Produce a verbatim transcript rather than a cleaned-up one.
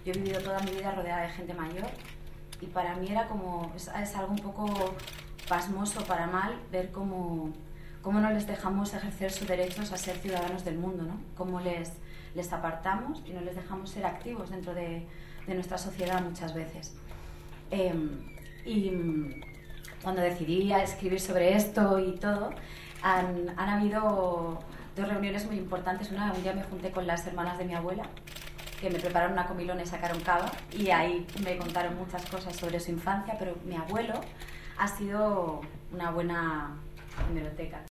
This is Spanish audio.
Yo he vivido toda mi vida rodeada de gente mayor y para mí era como, es, es algo un poco pasmoso para mal ver cómo, cómo no les dejamos ejercer sus derechos a ser ciudadanos del mundo, ¿no? Cómo les, les apartamos y no les dejamos ser activos dentro de, de nuestra sociedad muchas veces. Eh, y cuando decidí a escribir sobre esto y todo, han, han habido dos reuniones muy importantes. Una, un día me junté con las hermanas de mi abuela, que me prepararon una comilona y sacaron cava, y ahí me contaron muchas cosas sobre su infancia, pero mi abuelo ha sido una buena hemeroteca.